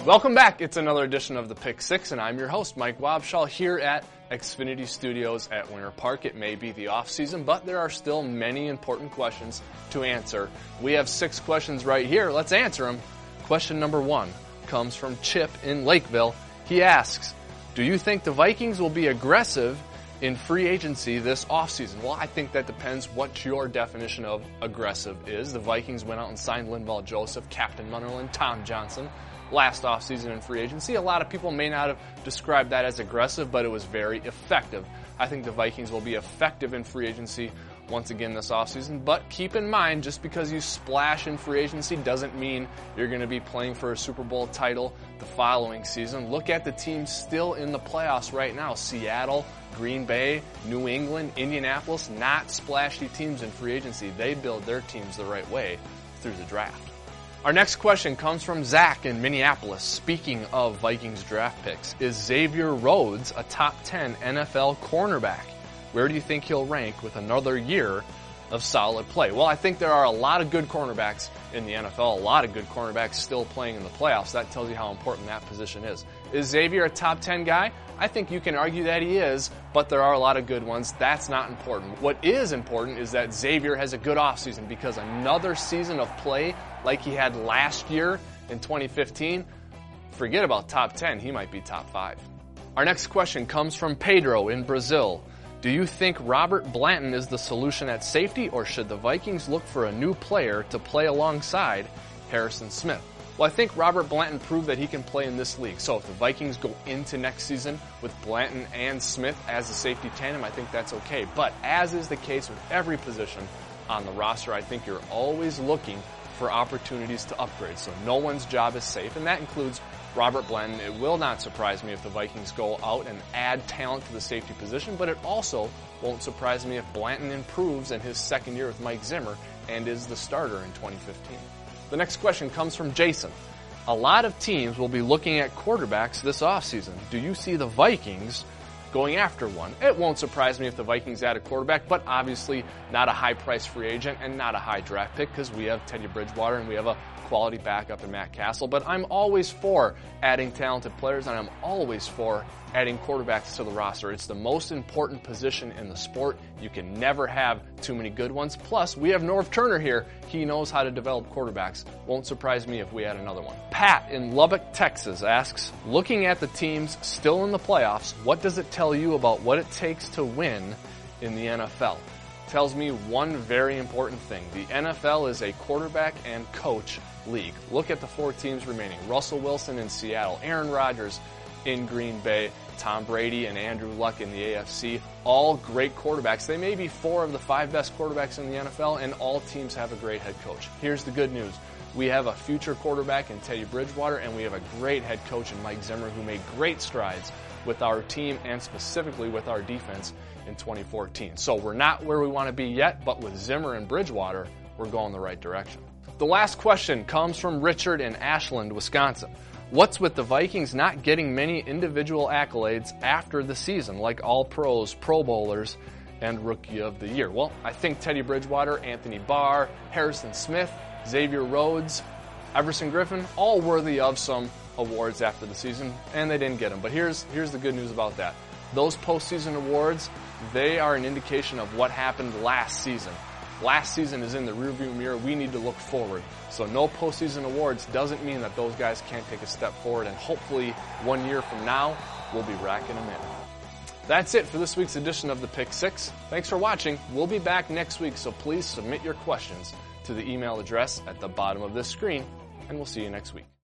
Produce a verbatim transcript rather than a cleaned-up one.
Welcome back. It's another edition of the Pick Six, and I'm your host, Mike Wobschall, here at Xfinity Studios at Winter Park. It may be the off-season, but there are still many important questions to answer. We have six questions right here. Let's answer them. Question number one comes from Chip in Lakeville. He asks, do you think the Vikings will be aggressive in free agency this offseason? Well, I think that depends what your definition of aggressive is. The Vikings went out and signed Linval Joseph, Captain Munnerlyn, Tom Johnson last offseason in free agency. A lot of people may not have described that as aggressive, but it was very effective. I think the Vikings will be effective in free agency once again this offseason, but keep in mind, just because you splash in free agency doesn't mean you're going to be playing for a Super Bowl title the following season. Look at the teams still in the playoffs right now. Seattle, Green Bay, New England, Indianapolis, not splashy teams in free agency. They build their teams the right way through the draft. Our next question comes from Zach in Minneapolis. Speaking of Vikings draft picks, is Xavier Rhodes a top ten N F L cornerback? Where do you think he'll rank with another year of solid play? Well, I think there are a lot of good cornerbacks in the N F L, a lot of good cornerbacks still playing in the playoffs. That tells you how important that position is. Is Xavier a top ten guy? I think you can argue that he is, but there are a lot of good ones. That's not important. What is important is that Xavier has a good offseason, because another season of play like he had last year in twenty fifteen, forget about top ten, he might be top five. Our next question comes from Pedro in Brazil. Do you think Robert Blanton is the solution at safety, or should the Vikings look for a new player to play alongside Harrison Smith? Well, I think Robert Blanton proved that he can play in this league. So if the Vikings go into next season with Blanton and Smith as a safety tandem, I think that's okay. But as is the case with every position on the roster, I think you're always looking for opportunities to upgrade. So no one's job is safe, and that includes Robert Blanton. It will not surprise me if the Vikings go out and add talent to the safety position, but it also won't surprise me if Blanton improves in his second year with Mike Zimmer and is the starter in twenty fifteen. The next question comes from Jason. A lot of teams will be looking at quarterbacks this offseason. Do you see the Vikings going after one? It won't surprise me if the Vikings add a quarterback, but obviously not a high-priced free agent and not a high draft pick, because we have Teddy Bridgewater and we have a quality backup in Matt Castle. But I'm always for adding talented players, and I'm always for adding quarterbacks to the roster. It's the most important position in the sport. You can never have too many good ones. Plus, we have Norv Turner here. He knows how to develop quarterbacks. Won't surprise me if we add another one. Pat in Lubbock, Texas asks, looking at the teams still in the playoffs, what does it tell you about what it takes to win in the N F L? Tells me one very important thing. The N F L is a quarterback and coach league. Look at the four teams remaining. Russell Wilson in Seattle, Aaron Rodgers in Green Bay, Tom Brady and Andrew Luck in the A F C. All great quarterbacks. They may be four of the five best quarterbacks in the N F L, and all teams have a great head coach. Here's the good news. We have a future quarterback in Teddy Bridgewater, and we have a great head coach in Mike Zimmer, who made great strides with our team and specifically with our defense in twenty fourteen. So we're not where we want to be yet, but with Zimmer and Bridgewater, we're going the right direction. The last question comes from Richard in Ashland, Wisconsin. What's with the Vikings not getting many individual accolades after the season, like All-Pros, Pro Bowlers, and Rookie of the Year? Well, I think Teddy Bridgewater, Anthony Barr, Harrison Smith, Xavier Rhodes, Everson Griffin, all worthy of some awards after the season, and they didn't get them. But here's, here's the good news about that. Those postseason awards, they are an indication of what happened last season. Last season is in the rearview mirror. We need to look forward. So no postseason awards doesn't mean that those guys can't take a step forward, and hopefully one year from now, we'll be racking them in. That's it for this week's edition of the Pick Six. Thanks for watching. We'll be back next week, so please submit your questions to the email address at the bottom of this screen, and we'll see you next week.